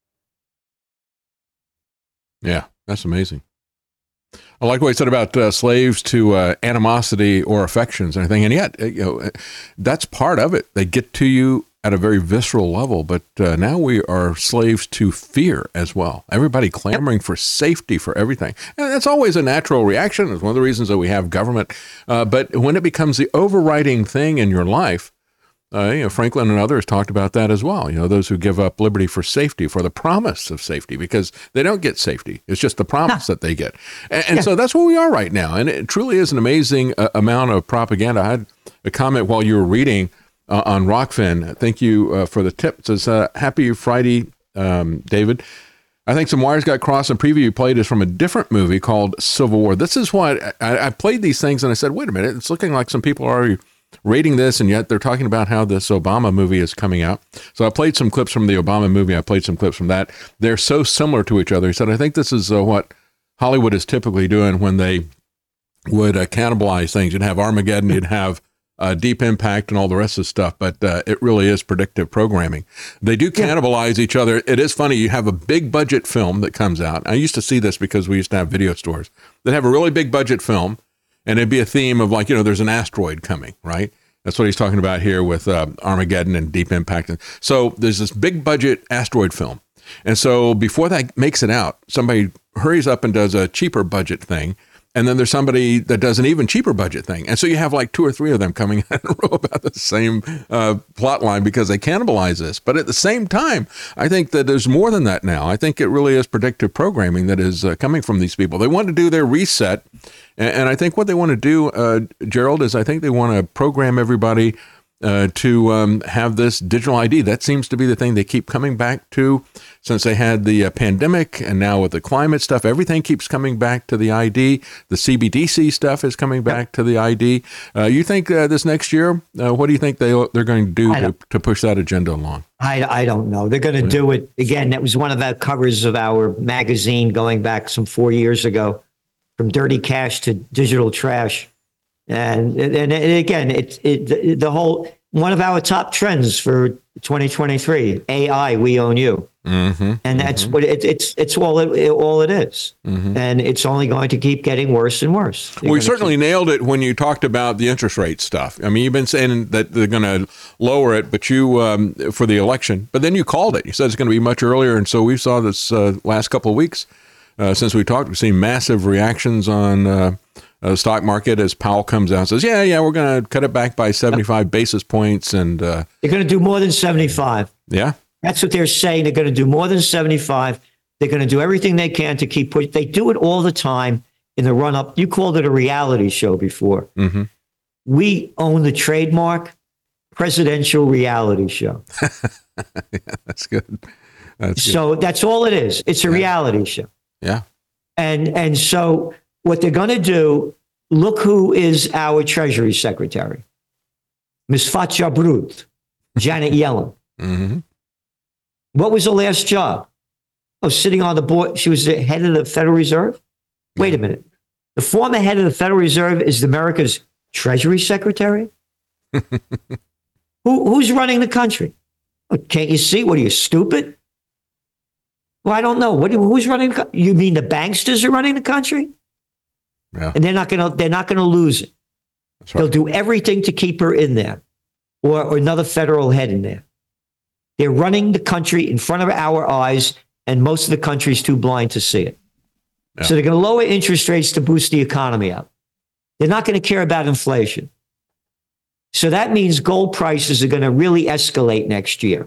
Yeah, that's amazing. I like what he said about slaves to animosity or affections and everything. And yet, that's part of it. They get to you at a very visceral level, but now we are slaves to fear as well. Everybody clamoring for safety for everything. And that's always a natural reaction. It's one of the reasons that we have government. But when it becomes the overriding thing in your life, Franklin and others talked about that as well. Those who give up liberty for safety, for the promise of safety, because they don't get safety. It's just the promise that they get. And so that's where we are right now. And it truly is an amazing amount of propaganda. I had a comment while you were reading on Rockfin. Thank you for the tip. It says, happy Friday, David. I think some wires got crossed, and preview you played is from a different movie called Civil War. This is what I played these things, and I said, wait a minute, it's looking like some people are already rating this, and yet they're talking about how this Obama movie is coming out. So I played some clips from the Obama movie. I played some clips from that. They're so similar to each other. He said, I think this is what Hollywood is typically doing when they would cannibalize things. You'd have Armageddon, you'd have Deep Impact and all the rest of the stuff, but it really is predictive programming. They do cannibalize each other. It is funny. You have a big budget film that comes out. I used to see this because we used to have video stores that have a really big budget film, and it'd be a theme of there's an asteroid coming, right? That's what he's talking about here with Armageddon and Deep Impact. So there's this big budget asteroid film. And so before that makes it out, somebody hurries up and does a cheaper budget thing. And then there's somebody that does an even cheaper budget thing. And so you have like 2 or 3 of them coming in a row about the same plot line because they cannibalize this. But at the same time, I think that there's more than that now. I think it really is predictive programming that is coming from these people. They want to do their reset. And I think what they want to do, Gerald, is I think they want to program everybody to have this digital ID. That seems to be the thing they keep coming back to since they had the pandemic, and now with the climate stuff, everything keeps coming back to the ID. The CBDC stuff is coming back to the ID. You think this next year, what do you think they're going to do to push that agenda along? I don't know. They're going to do it. Again, that was one of the covers of our magazine going back some 4 years ago, from dirty cash to digital trash. And again, the whole, one of our top trends for 2023, AI, we own you. Mm-hmm, and that's what it's all it is. Mm-hmm. And it's only going to keep getting worse and worse. Well, we certainly nailed it when you talked about the interest rate stuff. I mean, you've been saying that they're going to lower it, but you for the election, but then you called it. You said it's going to be much earlier. And so we saw this last couple of weeks since we talked, we've seen massive reactions on the stock market as Powell comes out and says, yeah, we're going to cut it back by 75 basis points. And they're going to do more than 75. Yeah. That's what they're saying. They're going to do more than 75. They're going to do everything they can to keep pushing. They do it all the time in the run up. You called it a reality show before. Mm-hmm. We own the trademark presidential reality show. Yeah, that's good. So that's all it is. It's a reality show. Yeah. And so what they're going to do, look who is our Treasury Secretary. Ms. Fatja Brut, Janet Yellen. Mm-hmm. What was her last job? Oh, sitting on the board. She was the head of the Federal Reserve. Wait a minute. The former head of the Federal Reserve is America's Treasury Secretary. Who's running the country? Can't you see? What are you, stupid? Well, I don't know. Who's running? You mean the banksters are running the country? Yeah. And they're not gonna lose it. That's right. They'll do everything to keep her in there, or another federal head in there. They're running the country in front of our eyes, and most of the country's too blind to see it. Yeah. So they're going to lower interest rates to boost the economy up. They're not going to care about inflation. So that means gold prices are going to really escalate next year.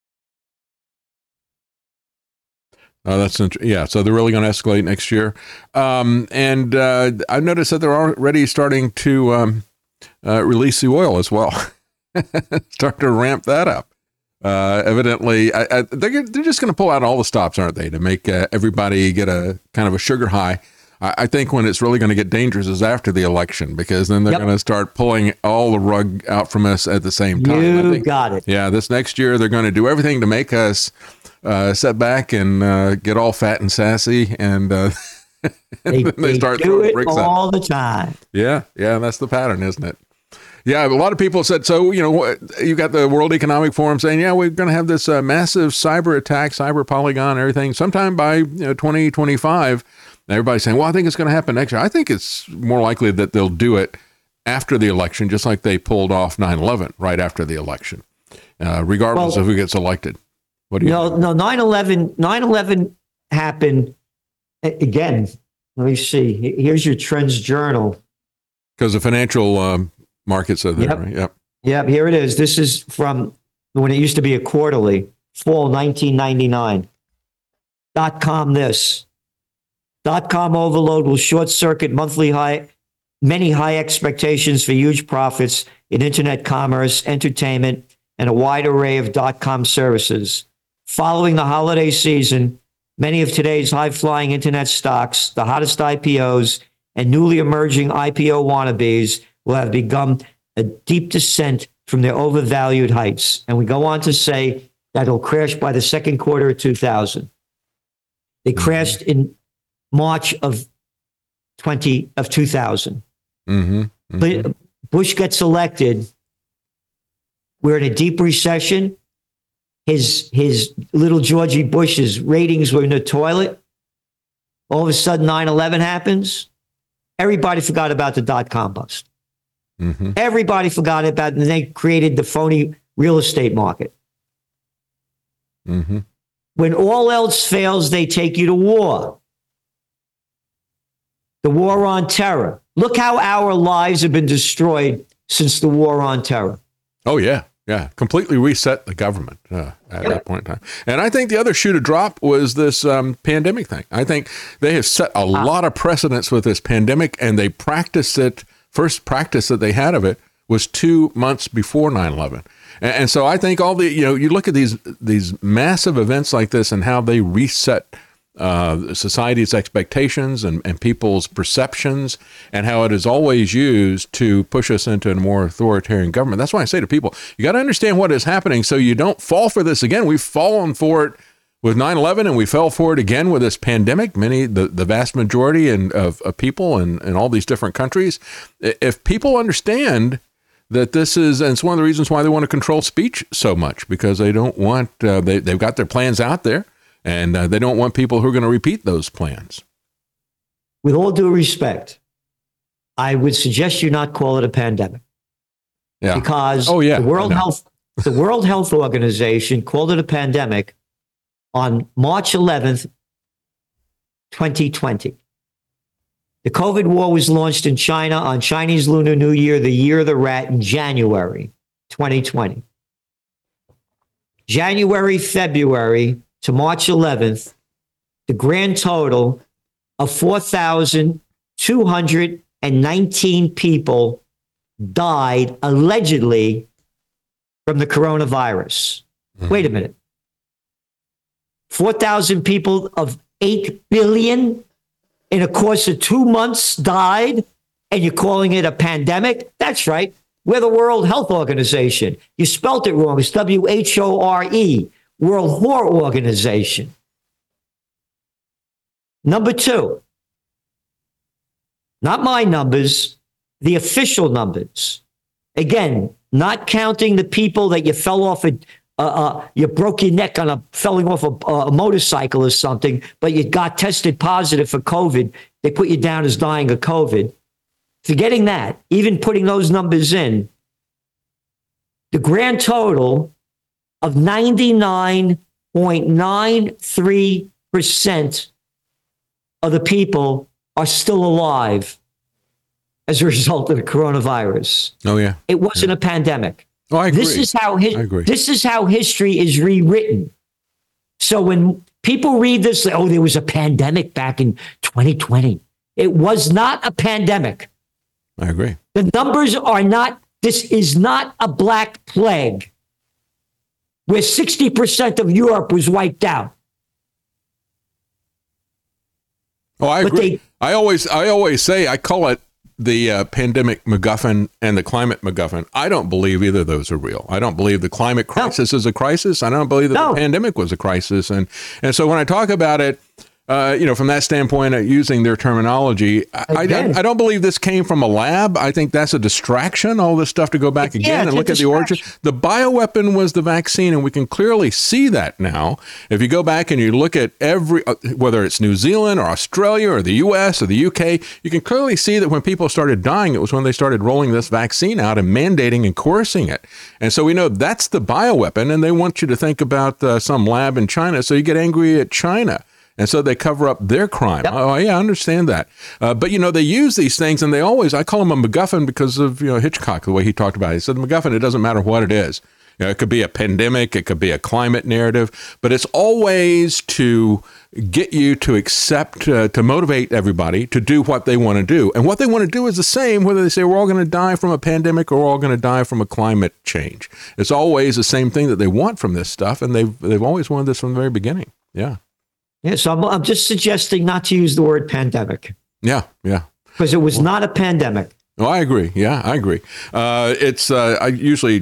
Yeah. So they're really going to escalate next year. And I noticed that they're already starting to release the oil as well. Start to ramp that up. Evidently, they're just going to pull out all the stops, aren't they, to make everybody get a kind of a sugar high. I think when it's really going to get dangerous is after the election, because then they're going to start pulling all the rug out from us at the same time. You got it. Yeah, this next year they're going to do everything to make us sit back and get all fat and sassy, and they start do throwing it bricks all out. the time. Yeah, that's the pattern, isn't it? Yeah, a lot of people said, so, you got the World Economic Forum saying, yeah, we're going to have this massive cyber attack, cyber Polygon, everything, sometime by 2025. Everybody's saying, well, I think it's going to happen next year. I think it's more likely that they'll do it after the election, just like they pulled off 9/11 right after the election, regardless of who gets elected. What do you think? No, 9/11 happened again. Let me see. Here's your Trends Journal. Because the financial markets are there, right? Yep, here it is. This is from when it used to be a quarterly, fall 1999. .com this. .com overload will short circuit many high expectations for huge profits in internet commerce, entertainment, and a wide array of .com services. Following the holiday season, many of today's high-flying internet stocks, the hottest IPOs, and newly emerging IPO wannabes will have begun a deep descent from their overvalued heights. And we go on to say that it'll crash by the second quarter of 2000. They crashed in March of 2000. But Bush gets elected. We're in a deep recession. His little Georgie Bush's ratings were in the toilet. All of a sudden, 9/11 happens. Everybody forgot about the .com bust. Everybody forgot about it, and they created the phony real estate market. When all else fails, they take you to war. The war on terror. Look how our lives have been destroyed since the war on terror. Oh, yeah. Yeah. Completely reset the government at that point in time. And I think the other shoe to drop was this pandemic thing. I think they have set a lot of precedents with this pandemic, and they practiced it. First practice that they had of it was 2 months before 9/11. And so I think all the, you look at these massive events like this and how they reset society's expectations and people's perceptions, and how it is always used to push us into a more authoritarian government. That's why I say to people, you got to understand what is happening so you don't fall for this again. We've fallen for it with 9/11, and we fell for it again with this pandemic. The vast majority of people in all these different countries, if people understand that this is, and it's one of the reasons why they want to control speech so much, because they don't want, they've got their plans out there, and they don't want people who are going to repeat those plans. With all due respect, I would suggest you not call it a pandemic. Yeah. Because the World Health Organization called it a pandemic on March 11th, 2020. The COVID war was launched in China on Chinese Lunar New Year, the year of the rat, in January 2020. January, February to March 11th, the grand total of 4,219 people died allegedly from the coronavirus. Wait a minute. 4,000 people of 8 billion in a course of 2 months died, and you're calling it a pandemic? That's right. We're the World Health Organization. You spelt it wrong. It's WHORE, World Whore Organization. Number two, not my numbers, the official numbers. Again, not counting the people that you fell off you broke your neck on falling off a motorcycle or something, but you got tested positive for COVID. They put you down as dying of COVID. Forgetting that, even putting those numbers in, the grand total of 99.93% of the people are still alive as a result of the coronavirus. Oh, yeah. It wasn't a pandemic. Oh, I agree. This is how I agree. This is how history is rewritten. So when people read this, oh, there was a pandemic back in 2020. It was not a pandemic. I agree. The numbers are not, this is not a black plague where 60% of Europe was wiped out. Oh, I agree. I always say, I call it the pandemic MacGuffin and the climate MacGuffin. I don't believe either of those are real. I don't believe the climate crisis is a crisis. I don't believe that the pandemic was a crisis. And so when I talk about it, from that standpoint, using their terminology, I don't believe this came from a lab. I think that's a distraction, all this stuff to go back again and look at the origin. The bioweapon was the vaccine, and we can clearly see that now. If you go back and you look at whether it's New Zealand or Australia or the US or the UK, you can clearly see that when people started dying, it was when they started rolling this vaccine out and mandating and coercing it. And so we know that's the bioweapon, and they want you to think about some lab in China, so you get angry at China. And so they cover up their crime. Yep. Oh, yeah, I understand that. But, they use these things, and I call them a MacGuffin because of, Hitchcock, the way he talked about it. He said, MacGuffin, it doesn't matter what it is. It could be a pandemic, it could be a climate narrative, but it's always to get you to accept, to motivate everybody to do what they want to do. And what they want to do is the same, whether they say we're all going to die from a pandemic or we're all going to die from a climate change. It's always the same thing that they want from this stuff, and they've always wanted this from the very beginning. Yeah. Yeah, so I'm just suggesting not to use the word pandemic. Yeah. Because it was not a pandemic. Oh, I agree. Yeah, I agree. I usually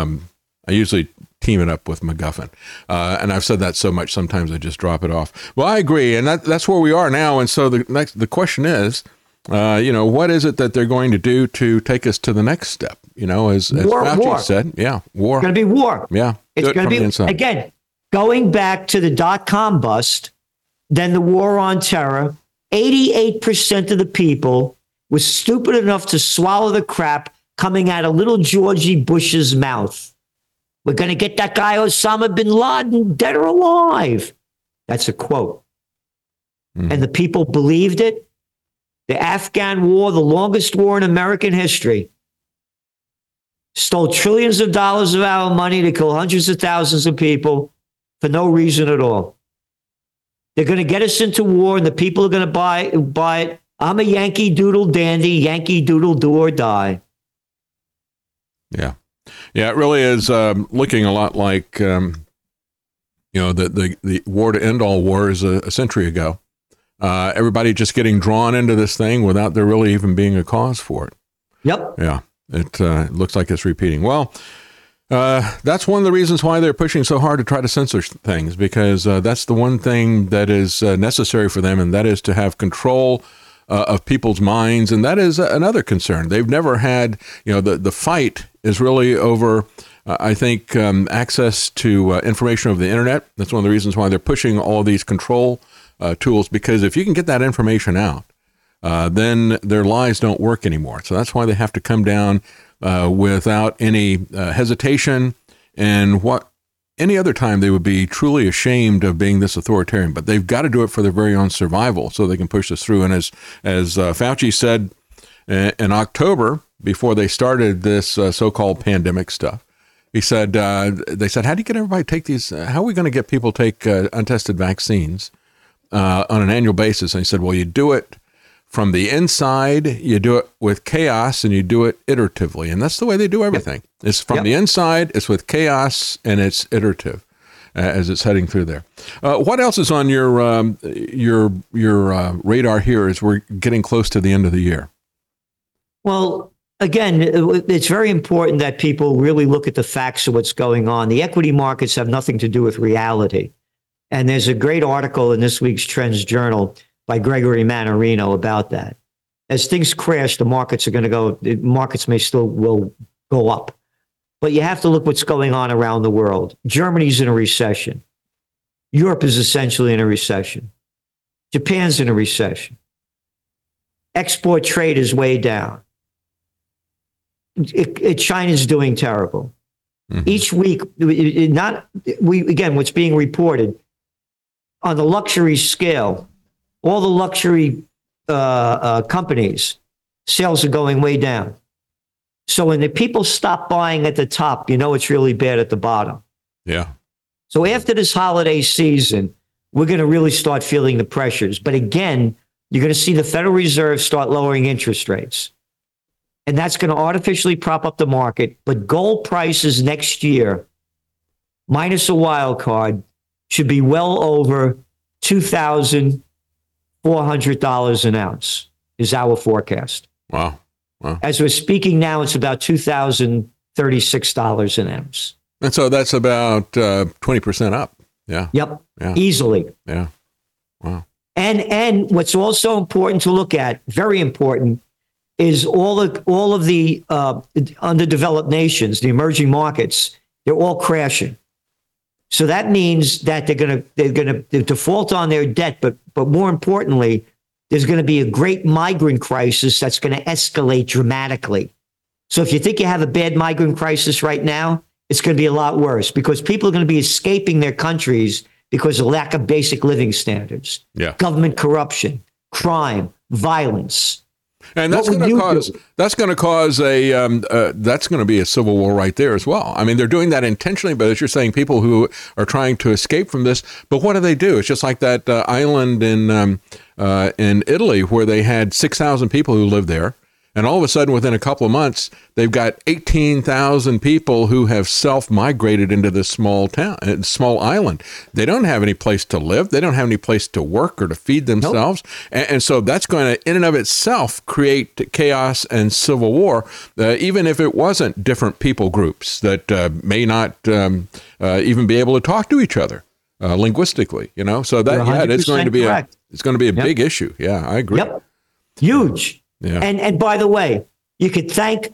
team it up with MacGuffin, and I've said that so much sometimes I just drop it off. Well, I agree, and that's where we are now. And so the question is, what is it that they're going to do to take us to the next step? As Fauci said, war. It's going to be war. Yeah, it's going to be again going back to the .com bust. Then the war on terror, 88% of the people was stupid enough to swallow the crap coming out of little Georgie Bush's mouth. We're going to get that guy Osama bin Laden dead or alive. That's a quote. Mm. And the people believed it. The Afghan war, the longest war in American history, stole trillions of dollars of our money to kill hundreds of thousands of people for no reason at all. They're going to get us into war, and the people are going to buy it. I'm a Yankee Doodle dandy, Yankee Doodle do or die. Yeah, it really is looking a lot like the war to end all wars a century ago. Everybody just getting drawn into this thing without there really even being a cause for it. Yep. Yeah, it looks like it's repeating. Well. That's one of the reasons why they're pushing so hard to try to censor things, because that's the one thing that is necessary for them, and that is to have control of people's minds. And that is another concern. They've never had, the fight is really over, I think, access to information over the internet. That's one of the reasons why they're pushing all of these control tools, because if you can get that information out, then their lies don't work anymore. So that's why they have to come down without any hesitation, and any other time they would be truly ashamed of being this authoritarian. But they've got to do it for their very own survival, so they can push this through. And as Fauci said in October, before they started this so-called pandemic stuff, he said, they said, how do you get everybody to take these? How are we going to get people to take untested vaccines on an annual basis? And he said, well, you do it from the inside, you do it with chaos, and you do it iteratively. And that's the way they do everything. It's from the inside, it's with chaos, and it's iterative as it's heading through there. What else is on your radar here as we're getting close to the end of the year? Well, again, it's very important that people really look at the facts of what's going on. The equity markets have nothing to do with reality. And there's a great article in this week's Trends Journal by Gregory Mannarino about that. As things crash, the markets may still will go up. But you have to look what's going on around the world. Germany's in a recession. Europe is essentially in a recession. Japan's in a recession. Export trade is way down. China's doing terrible. Mm-hmm. Each week, what's being reported on the luxury scale, all the luxury companies, sales are going way down. So when the people stop buying at the top, it's really bad at the bottom. Yeah. So after this holiday season, we're going to really start feeling the pressures. But again, you're going to see the Federal Reserve start lowering interest rates. And that's going to artificially prop up the market. But gold prices next year, minus a wild card, should be well over $2,400 an ounce, is our forecast. Wow. As we're speaking now, it's about $2,036 an ounce. And so that's about 20% up. Yeah. Yep. Yeah. Easily. Yeah. Wow. And what's also important to look at, very important, is all of the underdeveloped nations, the emerging markets, they're all crashing. So that means that they're going to default on their debt, but more importantly, there's going to be a great migrant crisis that's going to escalate dramatically. So if you think you have a bad migrant crisis right now, it's going to be a lot worse because people are going to be escaping their countries because of lack of basic living standards, government corruption, crime, violence. And that's going to cause a civil war right there as well. I mean, they're doing that intentionally, but as you're saying, people who are trying to escape from this. But what do? It's just like that island in Italy where they had 6,000 people who lived there. And all of a sudden, within a couple of months, they've got 18,000 people who have self-migrated into this small island. They don't have any place to live. They don't have any place to work or to feed themselves. Nope. And so that's going to, in and of itself, create chaos and civil war, even if it wasn't different people groups that may not even be able to talk to each other linguistically. So that it's going to be a big issue. Yeah, I agree. Yep, huge. Yeah. And by the way, you could thank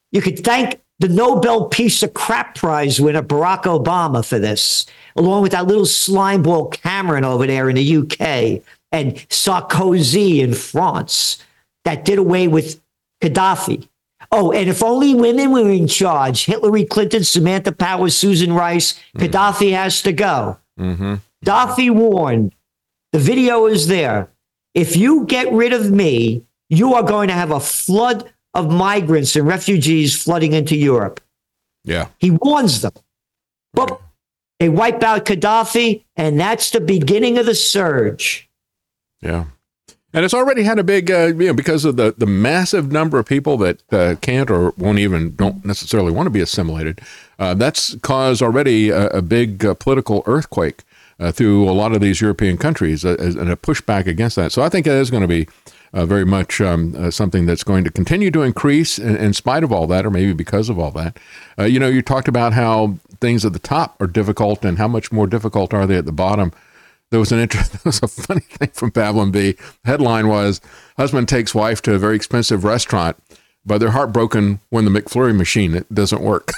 the Nobel Peace of Crap Prize winner Barack Obama for this, along with that little slimeball Cameron over there in the UK and Sarkozy in France that did away with Gaddafi. Oh, and if only women were in charge, Hillary Clinton, Samantha Power, Susan Rice, Gaddafi has to go. Mm-hmm. Gaddafi warned, the video is there. If you get rid of me, you are going to have a flood of migrants and refugees flooding into Europe. Yeah. He warns them. But they wipe out Gaddafi, and that's the beginning of the surge. Yeah. And it's already had a big, because of the massive number of people that can't or don't necessarily want to be assimilated. That's caused already a big political earthquake through a lot of these European countries and a pushback against that. So I think it is going to be very much something that's going to continue to increase in spite of all that, or maybe because of all that. You talked about how things at the top are difficult and how much more difficult are they at the bottom. There was a funny thing from Babylon Bee. Headline was, husband takes wife to a very expensive restaurant, but they're heartbroken when the McFlurry machine doesn't work.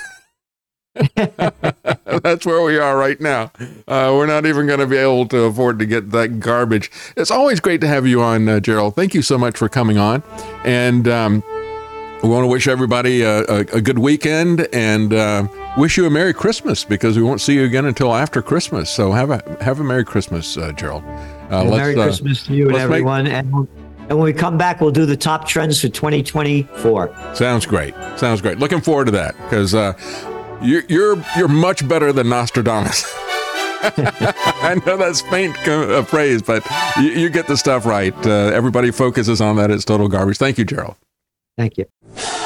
That's where we are right now. We're not even going to be able to afford to get that garbage. It's always great to have you on, Gerald. Thank you so much for coming on. And we want to wish everybody a good weekend and wish you a Merry Christmas because we won't see you again until after Christmas. So have a Merry Christmas, Gerald. Merry Christmas to you and everyone. And when we come back, we'll do the top trends for 2024. Sounds great. Looking forward to that because You're much better than Nostradamus. I know that's faint praise, but you get the stuff right. Everybody focuses on that. It's total garbage. Thank you, Gerald. Thank you.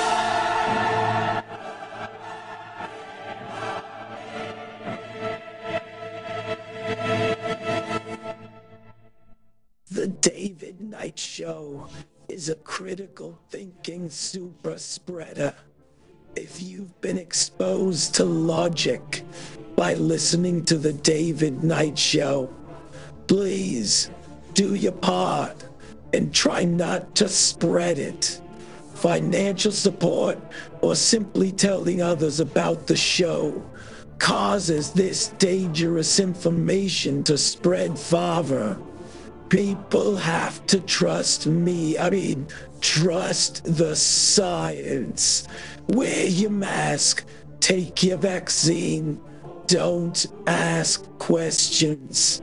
The David Knight Show is a critical thinking super spreader. If you've been exposed to logic by listening to the David Knight Show, please do your part and try not to spread it. Financial support or simply telling others about the show causes this dangerous information to spread farther. People have to trust me. Trust the science. Wear your mask. Take your vaccine. Don't ask questions.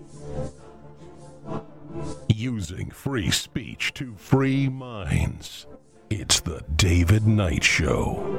Using free speech to free minds. It's the David Knight Show.